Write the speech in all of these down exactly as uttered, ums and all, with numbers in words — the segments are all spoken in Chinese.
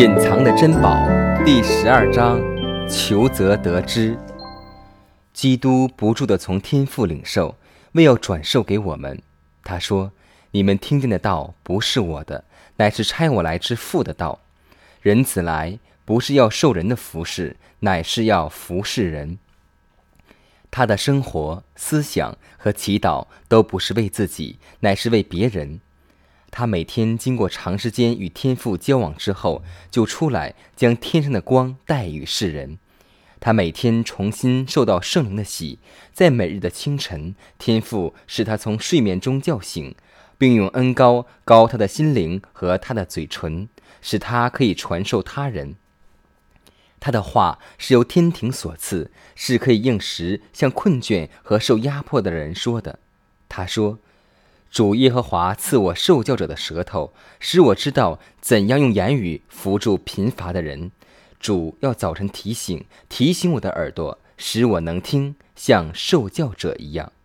隐藏的珍宝第十二章，求则得之。基督不住地从天父领受，为要转授给我们。他说，你们听见的道不是我的，乃是差我来之父的道。人子来，不是要受人的服侍，乃是要服侍人。他的生活、思想和祈祷都不是为自己，乃是为别人。他每天经过长时间与天父交往之后，就出来将天上的光带与世人。他每天重新受到圣灵的洗，在每日的清晨，天父使他从睡眠中叫醒，并用恩膏膏他的心灵和他的嘴唇，使他可以传授他人。他的话是由天庭所赐，是可以应时向困倦和受压迫的人说的。他说，主耶和华赐我受教者的舌头，使我知道怎样用言语扶助贫乏的人。主要早晨提醒提醒我的耳朵，使我能听，像受教者一样。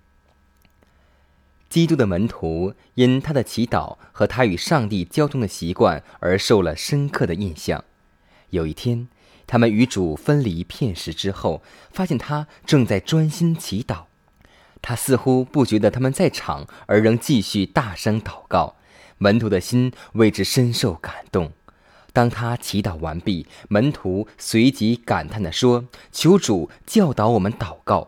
基督的门徒因他的祈祷和他与上帝交通的习惯而受了深刻的印象。有一天，他们与主分离片时之后，发现他正在专心祈祷。他似乎不觉得他们在场，而仍继续大声祷告。门徒的心为之深受感动。当他祈祷完毕，门徒随即感叹地说，求主教导我们祷告。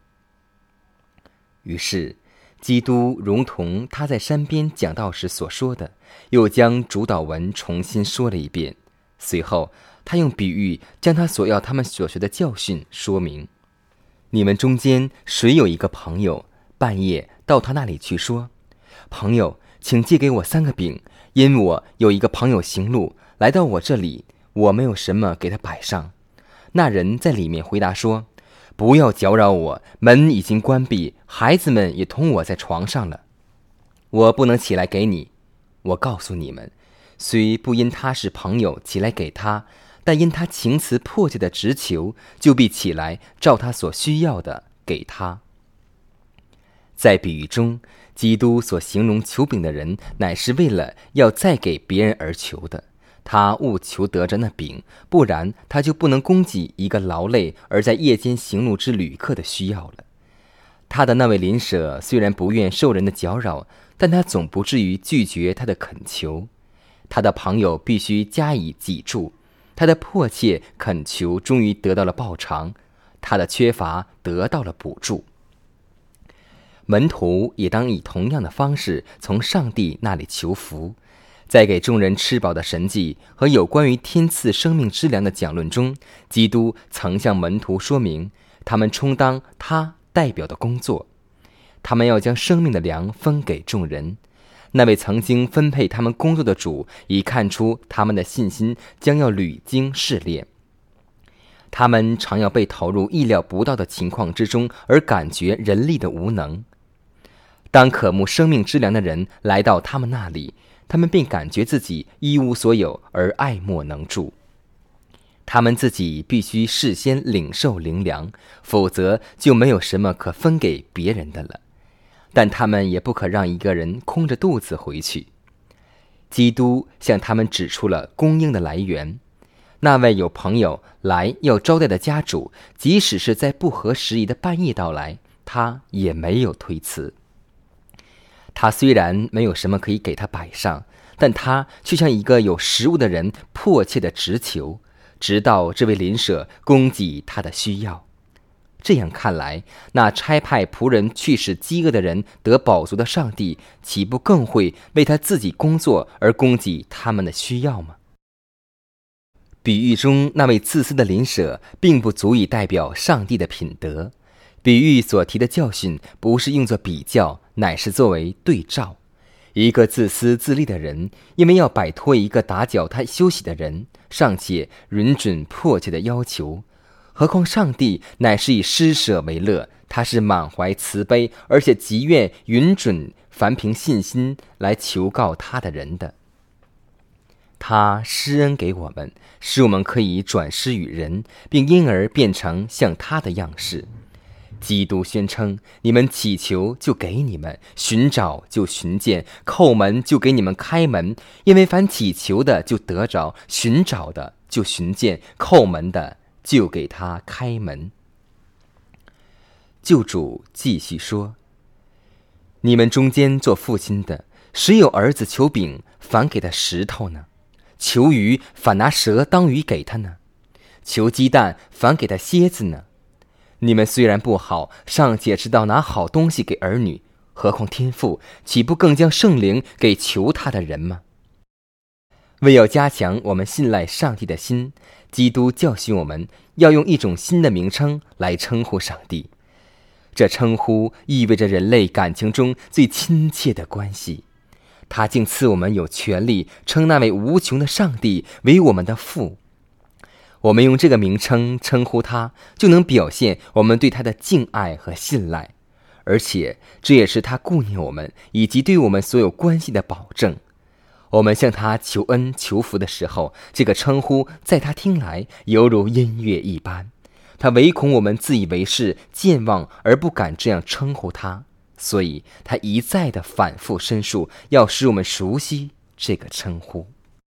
于是基督如同他在山边讲道时所说的，又将主祷文重新说了一遍。随后他用比喻将他所要他们所学的教训说明。你们中间谁有一个朋友，半夜到他那里去说，朋友，请借给我三个饼，因我有一个朋友行路来到我这里，我没有什么给他摆上。那人在里面回答说，不要搅扰我，门已经关闭，孩子们也同我在床上了，我不能起来给你。我告诉你们，虽不因他是朋友起来给他，但因他情辞迫切的直求，就必起来照他所需要的给他。在比喻中，基督所形容求饼的人，乃是为了要再给别人而求的。他务求得着那饼，不然他就不能供给一个劳累而在夜间行路之旅客的需要了。他的那位邻舍虽然不愿受人的搅扰，但他总不至于拒绝他的恳求。他的朋友必须加以给助，他的迫切恳求终于得到了报偿，他的缺乏得到了补助。门徒也当以同样的方式从上帝那里求福。在给众人吃饱的神迹和有关于天赐生命之粮的讲论中，基督曾向门徒说明他们充当他代表的工作。他们要将生命的粮分给众人。那位曾经分配他们工作的主已看出他们的信心将要屡经试炼。他们常要被投入意料不到的情况之中，而感觉人力的无能。当渴慕生命之粮的人来到他们那里，他们便感觉自己一无所有而爱莫能助。他们自己必须事先领受灵粮，否则就没有什么可分给别人的了。但他们也不可让一个人空着肚子回去。基督向他们指出了供应的来源。那位有朋友来要招待的家主，即使是在不合时宜的半夜到来，他也没有推辞。他虽然没有什么可以给他摆上，但他却像一个有食物的人迫切地直求，直到这位邻舍供给他的需要。这样看来，那差派仆人去使饥饿的人得饱足的上帝，岂不更会为他自己工作而供给他们的需要吗？比喻中那位自私的邻舍并不足以代表上帝的品德。比喻所提的教训不是用作比较，乃是作为对照。一个自私自利的人，因为要摆脱一个打搅他休息的人，尚且允准迫切的要求，何况上帝乃是以施舍为乐，他是满怀慈悲，而且极愿允准凡凭信心来求告他的人的。他施恩给我们，使我们可以转施与人，并因而变成像他的样式。 基督宣称，你们祈求就给你们，寻找就寻见，叩门就给你们开门，因为凡祈求的就得着，寻找的就寻见，叩门的就给他开门。救主继续说，你们中间做父亲的，谁有儿子求饼，反给他石头呢？求鱼，反拿蛇当鱼给他呢？求鸡蛋，反给他蝎子呢？你们虽然不好，尚且知道拿好东西给儿女，何况天父岂不更将圣灵给求他的人吗？为要加强我们信赖上帝的心，基督教训我们要用一种新的名称来称呼上帝。这称呼意味着人类感情中最亲切的关系。他竟赐我们有权利称那位无穷的上帝为我们的父。我们用这个名称称呼他，就能表现我们对他的敬爱和信赖，而且这也是他顾念我们以及对我们所有关系的保证。我们向他求恩求福的时候，这个称呼在他听来犹如音乐一般。他唯恐我们自以为是、健忘而不敢这样称呼他，所以他一再的反复申述，要使我们熟悉这个称呼。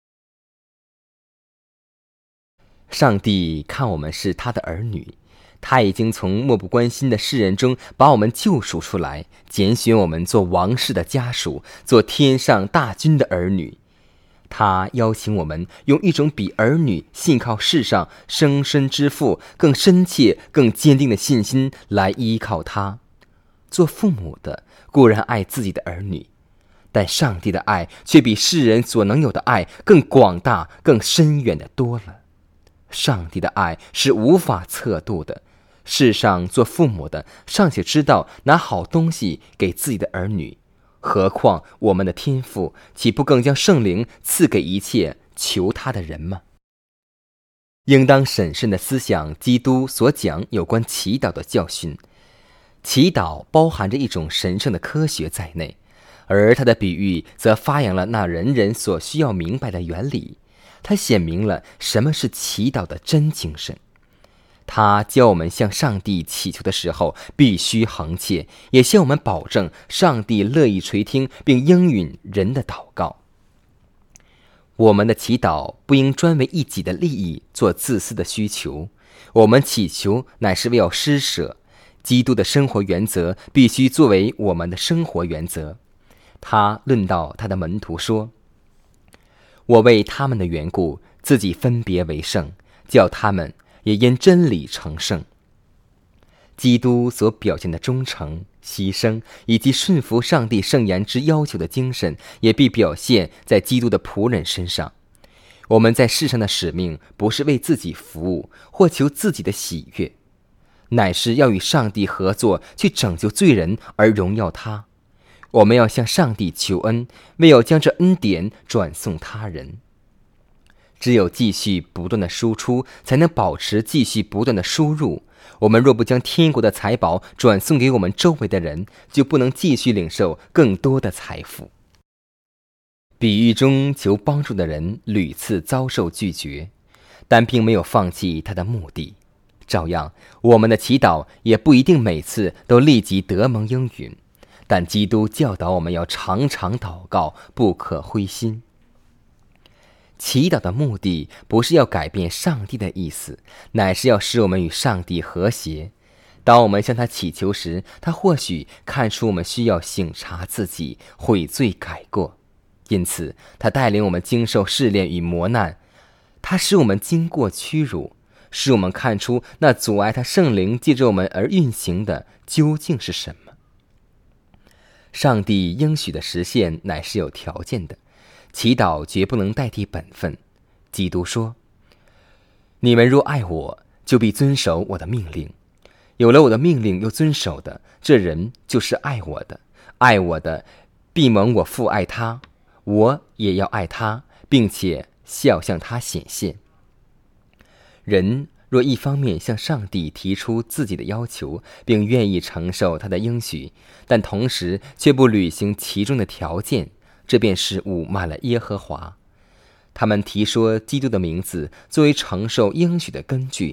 上帝看我们是他的儿女，他已经从漠不关心的世人中把我们救赎出来，拣选我们做王室的家属，做天上大军的儿女。他邀请我们用一种比儿女信靠世上生身之父更深切、更坚定的信心来依靠他。做父母的固然爱自己的儿女，但上帝的爱却比世人所能有的爱更广大、更深远的多了。上帝的爱是无法测度的，世上做父母的尚且知道拿好东西给自己的儿女，何况我们的天父岂不更将圣灵赐给一切求他的人吗？应当审慎地思想基督所讲有关祈祷的教训。祈祷包含着一种神圣的科学在内，而他的比喻则发扬了那人人所需要明白的原理。他显明了什么是祈祷的真精神。他教我们向上帝祈求的时候必须恒切，也向我们保证上帝乐意垂听并应允人的祷告。我们的祈祷不应专为一己的利益做自私的需求，我们祈求乃是为要施舍。基督的生活原则必须作为我们的生活原则。他论到他的门徒说，我为他们的缘故自己分别为圣，叫他们也因真理成圣。基督所表现的忠诚、牺牲以及顺服上帝圣言之要求的精神，也必表现在基督的仆人身上。我们在世上的使命不是为自己服务或求自己的喜悦，乃是要与上帝合作，去拯救罪人而荣耀他。我们要向上帝求恩，为要将这恩典转送他人。只有继续不断的输出，才能保持继续不断的输入。我们若不将天国的财宝转送给我们周围的人，就不能继续领受更多的财富。比喻中求帮助的人屡次遭受拒绝，但并没有放弃他的目的。照样，我们的祈祷也不一定每次都立即得蒙应允，但基督教导我们要常常祷告，不可灰心。祈祷的目的不是要改变上帝的意思，乃是要使我们与上帝和谐。当我们向他祈求时，他或许看出我们需要省察自己，悔罪改过，因此他带领我们经受试炼与磨难。他使我们经过屈辱，使我们看出那阻碍他圣灵借着我们而运行的究竟是什么。上帝应许的实现乃是有条件的，祈祷绝不能代替本分。基督说，你们若爱我，就必遵守我的命令。有了我的命令又遵守的，这人就是爱我的。爱我的，必蒙我父爱他，我也要爱他，并且笑向他显现。人若一方面向上帝提出自己的要求，并愿意承受他的应许，但同时却不履行其中的条件，这便是侮慢了耶和华。他们提说基督的名字作为承受应许的根据，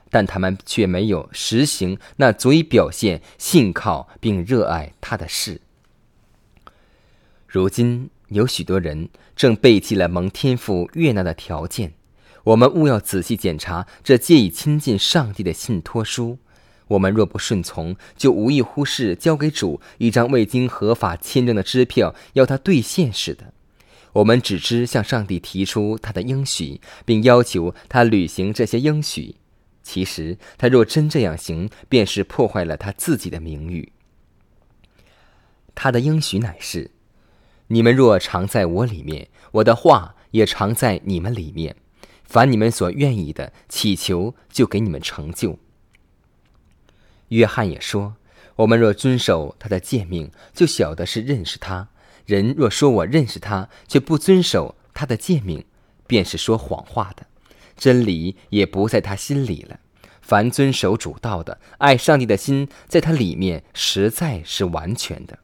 但他们却没有实行那足以表现信靠并热爱他的事。如今有许多人正背弃了蒙天父悦纳的条件，我们务要仔细检查这借以亲近上帝的信托书。我们若不顺从，就无异乎是交给主一张未经合法签证的支票，要他兑现似的。我们只知向上帝提出他的应许，并要求他履行这些应许。其实他若真这样行，便是破坏了他自己的名誉。他的应许乃是：你们若常在我里面，我的话也常在你们里面，凡你们所愿意的，祈求就给你们成就。约翰也说，我们若遵守他的诫命，就晓得是认识他。人若说我认识他，却不遵守他的诫命，便是说谎话的，真理也不在他心里了。凡遵守主道的，爱上帝的心在他里面实在是完全的。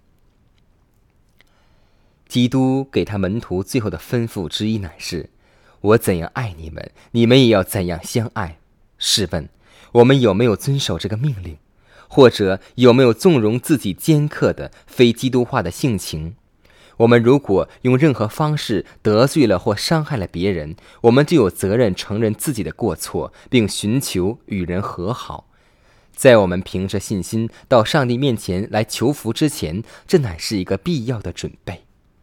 基督给他门徒最后的吩咐之一乃是：我怎样爱你们，你们也要怎样相爱。试问我们有没有遵守这个命令？或者有没有纵容自己尖刻的非基督化的性情？我们如果用任何方式得罪了或伤害了别人，我们就有责任承认自己的过错，并寻求与人和好。在我们凭着信心到上帝面前来求福之前，这乃是一个必要的准备。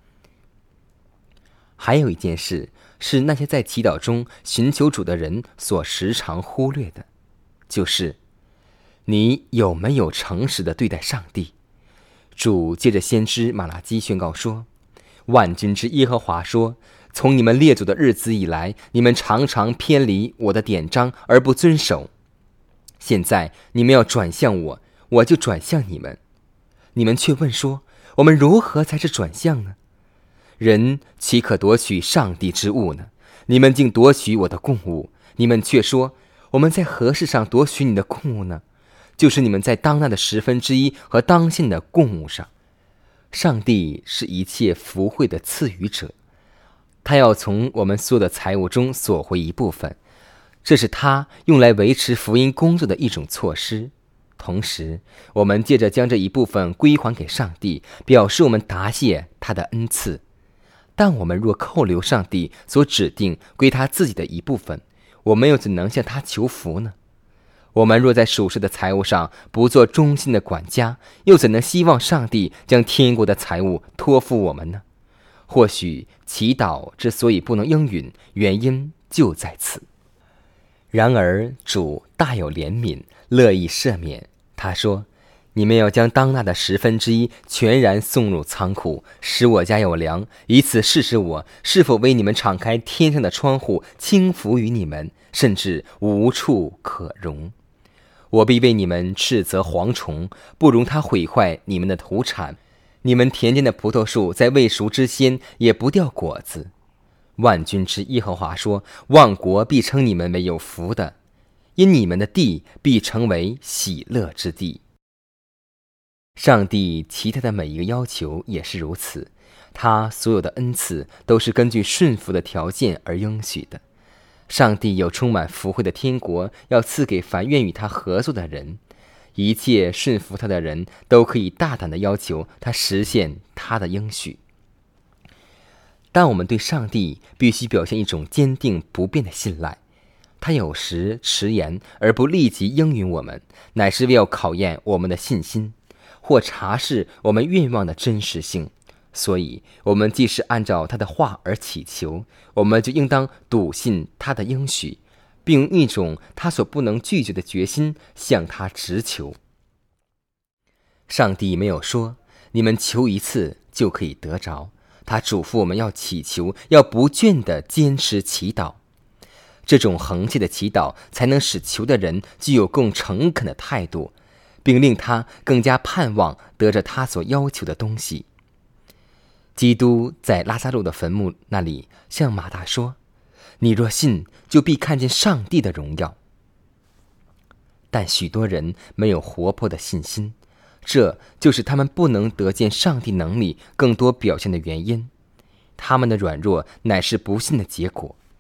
还有一件事是那些在祈祷中寻求主的人所时常忽略的，就是你有没有诚实地对待上帝？主借着先知马拉基宣告说：万军之耶和华说，从你们列祖的日子以来，你们常常偏离我的典章而不遵守。现在你们要转向我，我就转向你们。你们却问说，我们如何才是转向呢？人岂可夺取上帝之物呢？你们竟夺取我的供物。你们却说，我们在何事上夺取你的供物呢？就是你们在当纳的十分之一和当献的供物上。上帝是一切福惠的赐予者，他要从我们所有的财物中索回一部分，这是他用来维持福音工作的一种措施。同时我们借着将这一部分归还给上帝，表示我们答谢他的恩赐。但我们若扣留上帝所指定归他自己的一部分，我们又怎能向他求福呢？我们若在属世的财物上不做忠心的管家，又怎能希望上帝将天国的财物托付我们呢？或许祈祷之所以不能应允，原因就在此。然而主大有怜悯，乐意赦免。他说，你们要将当纳的十分之一全然送入仓库，使我家有粮，以此试试我是否为你们敞开天上的窗户，倾福于你们，甚至无处可容。我必为你们斥责蝗虫，不容它毁坏你们的土产。你们田间的葡萄树在未熟之先也不掉果子。万军之耶和华说，万国必称你们为有福的，因你们的地必成为喜乐之地。上帝其他的每一个要求也是如此，他所有的恩赐都是根据顺服的条件而应许的。上帝有充满福惠的天国要赐给凡愿与他合作的人，一切顺服他的人都可以大胆地要求他实现他的应许。但我们对上帝必须表现一种坚定不变的信赖，他有时迟延而不立即应允我们，乃是为要考验我们的信心，或查试我们愿望的真实性。所以我们既是按照他的话而祈求，我们就应当笃信他的应许，并用一种他所不能拒绝的决心向他直求。上帝没有说你们求一次就可以得着，他嘱咐我们要祈求，要不倦地坚持祈祷。这种恒切的祈祷才能使求的人具有更诚恳的态度，并令他更加盼望得着他所要求的东西。基督在拉撒路的坟墓那里向马大说，你若信，就必看见上帝的荣耀。但许多人没有活泼的信心，这就是他们不能得见上帝能力更多表现的原因。他们的软弱乃是不信的结果，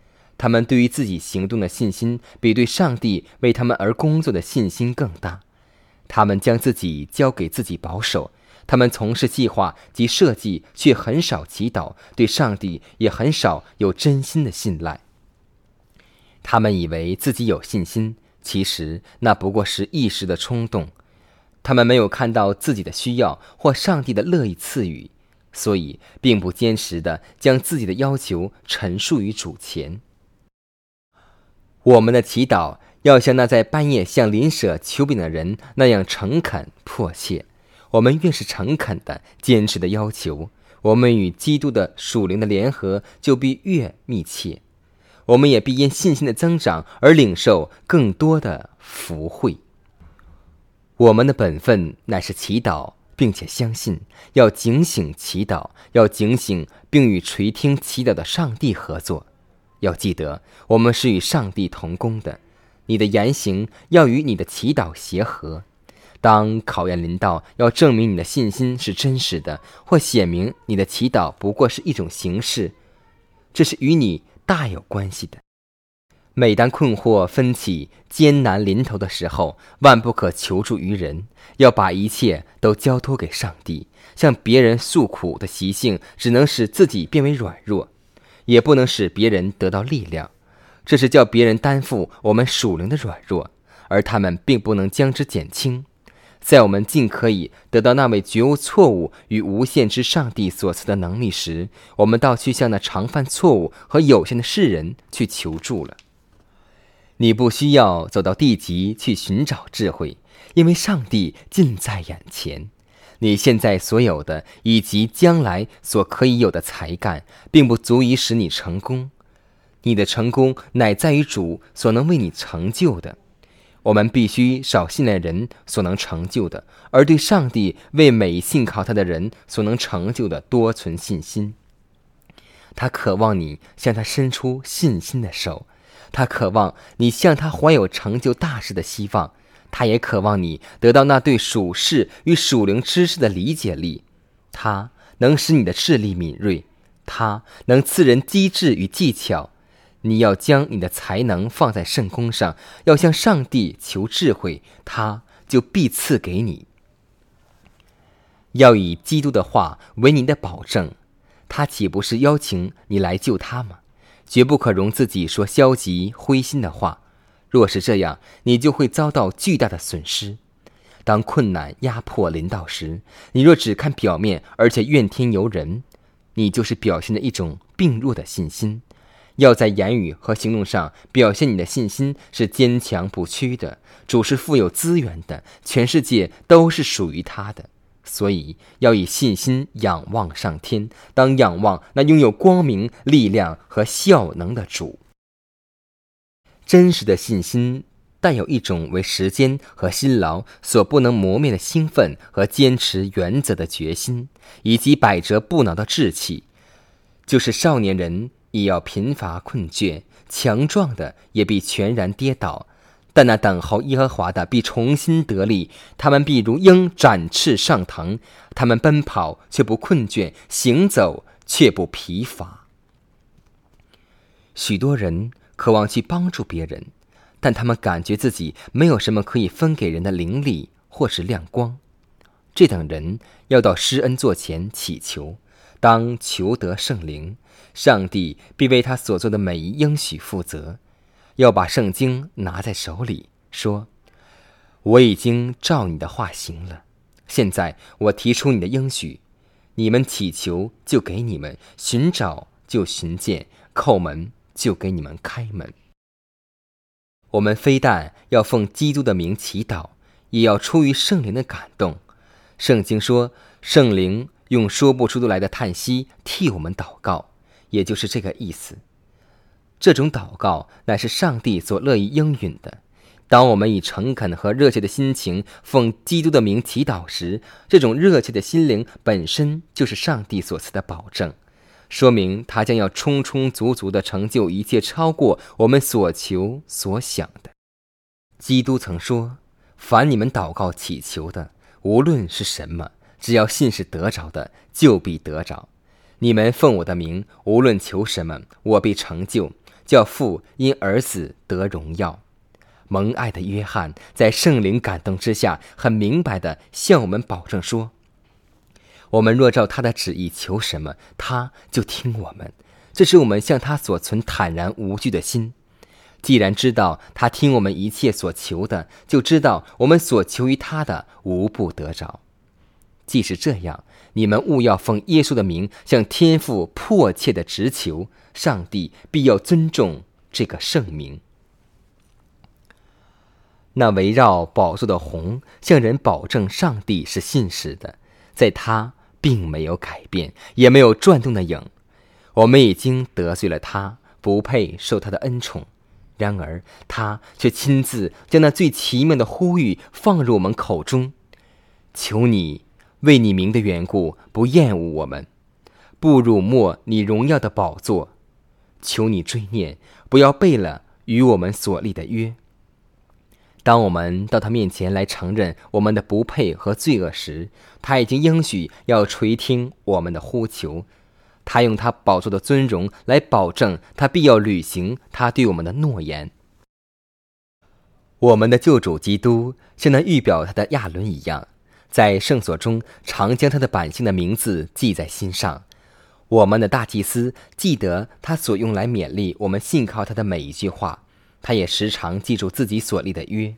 他们对于自己行动的信心比对上帝为他们而工作的信心更大。他们将自己交给自己保守，他们从事计划及设计，却很少祈祷，对上帝也很少有真心的信赖。他们以为自己有信心，其实那不过是一时的冲动。他们没有看到自己的需要或上帝的乐意赐予，所以并不坚实地将自己的要求陈述于主前。我们的祈祷要像那在半夜向邻舍求饼的人那样诚恳迫切。我们越是诚恳的坚持的要求，我们与基督的属灵的联合就必越密切，我们也必因信心的增长而领受更多的福惠。我们的本分乃是祈祷，并且相信，要警醒祈祷，要警醒并与垂听祈祷的上帝合作。要记得，我们是与上帝同工的，你的言行要与你的祈祷协和。当考验临到，要证明你的信心是真实的，或显明你的祈祷不过是一种形式，这是与你大有关系的。每当困惑分歧、艰难临头的时候，万不可求助于人，要把一切都交托给上帝。向别人诉苦的习性，只能使自己变为软弱，也不能使别人得到力量。这是叫别人担负我们属灵的软弱，而他们并不能将之减轻。在我们尽可以得到那位绝无错误与无限之上帝所赐的能力时，我们倒去向那常犯错误和有限的世人去求助了。你不需要走到地极去寻找智慧，因为上帝近在眼前。你现在所有的以及将来所可以有的才干，并不足以使你成功。你的成功乃在于主所能为你成就的。我们必须少信赖人所能成就的，而对上帝为每信靠他的人所能成就的多存信心。他渴望你向他伸出信心的手，他渴望你向他怀有成就大事的希望，他也渴望你得到那对属世与属灵知识的理解力。他能使你的智力敏锐，他能赐人机智与技巧。你要将你的才能放在圣工上，要向上帝求智慧，他就必赐给你。要以基督的话为你的保证，他岂不是邀请你来救他吗？绝不可容自己说消极灰心的话，若是这样，你就会遭到巨大的损失。当困难压迫临到时，你若只看表面，而且怨天尤人，你就是表现着一种病弱的信心。要在言语和行动上表现你的信心是坚强不屈的。主是富有资源的，全世界都是属于他的，所以要以信心仰望上天，当仰望那拥有光明、力量和效能的主。真实的信心带有一种为时间和辛劳所不能磨灭的兴奋和坚持原则的决心，以及百折不挠的志气。就是少年人也要贫乏困倦，强壮的也必全然跌倒，但那等候耶和华的必重新得力，他们必如鹰展翅上腾，他们奔跑却不困倦，行走却不疲乏。许多人渴望去帮助别人，但他们感觉自己没有什么可以分给人的灵力或是亮光。这等人要到施恩座前祈求，当求得圣灵，上帝必为他所做的每一应许负责。要把圣经拿在手里，说：我已经照你的话行了，现在我提出你的应许，你们祈求就给你们，寻找就寻见，叩门就给你们开门。我们非但要奉基督的名祈祷，也要出于圣灵的感动。圣经说，圣灵用说不出的来的叹息替我们祷告，也就是这个意思。这种祷告乃是上帝所乐意应允的。当我们以诚恳和热切的心情奉基督的名祈祷时，这种热切的心灵本身就是上帝所赐的保证，说明他将要充充足足地成就一切超过我们所求所想的。基督曾说，凡你们祷告祈求的，无论是什么，只要信是得着的，就必得着。你们奉我的名，无论求什么，我必成就。 叫父因儿子得荣耀。蒙爱的约翰在圣灵感动之下，很明白地向我们保证说，我们若照他的旨意求什么，他就听我们。这是我们向他所存坦然无惧的心。既然知道他听我们一切所求的，就知道我们所求于他的无不得着。既是这样，你们务要奉耶稣的名向天父迫切地直求，上帝必要尊重这个圣名。那围绕宝座的虹向人保证上帝是信实的，在他并没有改变，也没有转动的影。我们已经得罪了他，不配受他的恩宠，然而他却亲自将那最奇妙的呼吁放入我们口中，求你为你名的缘故不厌恶我们，不辱没你荣耀的宝座，求你追念，不要背了与我们所立的约。当我们到他面前来承认我们的不配和罪恶时，他已经应许要垂听我们的呼求。他用他宝座的尊荣来保证他必要履行他对我们的诺言。我们的救主基督像那预表他的亚伦一样，在圣所中常将他的百姓的名字记在心上。我们的大祭司记得他所用来勉励我们信靠他的每一句话，他也时常记住自己所立的约。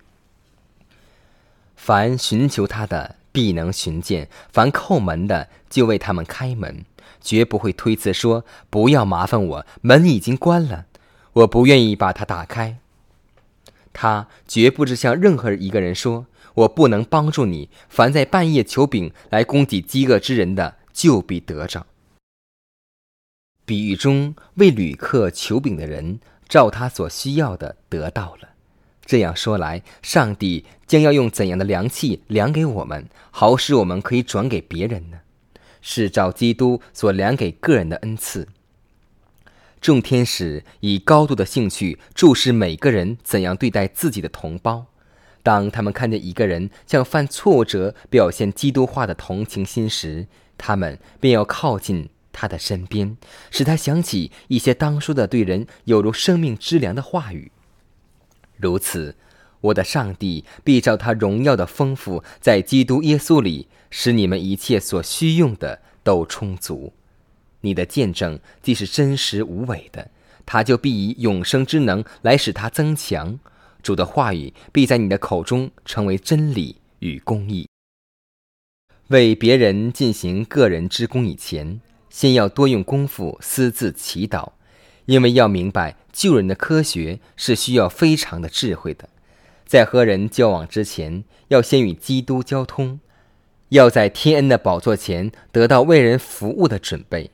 凡寻求他的必能寻见，凡叩门的就为他们开门，绝不会推辞说，不要麻烦我，门已经关了，我不愿意把它打开。他绝不是向任何一个人说，我不能帮助你，凡在半夜求饼来供给饥饿之人的，就必得着。比喻中为旅客求饼的人，照他所需要的得到了。这样说来，上帝将要用怎样的量器量给我们，好使我们可以转给别人呢？是照基督所量给个人的恩赐。众天使以高度的兴趣注视每个人怎样对待自己的同胞。当他们看见一个人向犯错误者表现基督化的同情心时，他们便要靠近他的身边，使他想起一些当说的对人有如生命之粮的话语。如此，我的上帝必照他荣耀的丰富，在基督耶稣里，使你们一切所需用的都充足。你的见证既是真实无伪的，他就必以永生之能来使它增强。主的话语必在你的口中成为真理与公义。为别人进行个人之功以前，先要多用功夫私自祈祷，因为要明白救人的科学是需要非常的智慧的。在和人交往之前，要先与基督交通，要在天恩的宝座前得到为人服务的准备。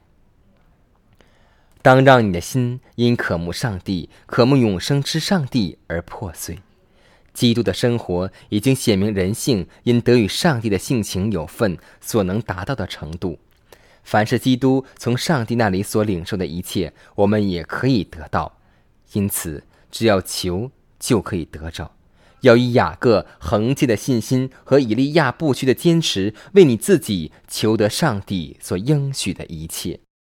当让你的心因渴慕上帝、渴慕永生之上帝而破碎。基督的生活已经显明人性因得与上帝的性情有份所能达到的程度。凡是基督从上帝那里所领受的一切，我们也可以得到。因此，只要求就可以得着。要以雅各恒切的信心和以利亚不屈的坚持，为你自己求得上帝所应许的一切。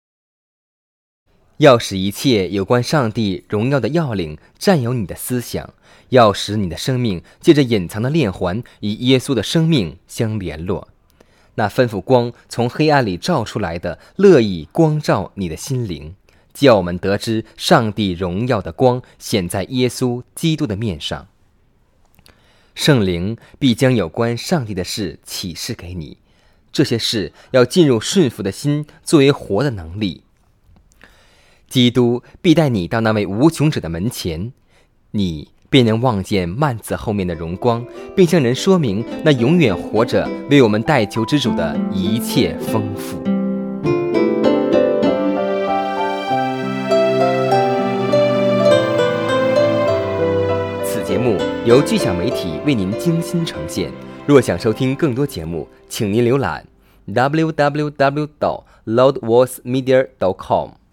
要使一切有关上帝荣耀的要领占有你的思想，要使你的生命借着隐藏的链环与耶稣的生命相联络。那吩咐光从黑暗里照出来的，乐意光照你的心灵，叫我们得知上帝荣耀的光显在耶稣基督的面上。圣灵必将有关上帝的事启示给你，这些事要进入顺服的心作为活的能力。基督必带你到那位无穷者的门前，你便能望见幔子后面的荣光，并向人说明那永远活着为我们代求之主的一切丰富。此节目由巨响媒体为您精心呈现。若想收听更多节目，请您浏览 double u double u double u 点 loudvoicemedia 点 com。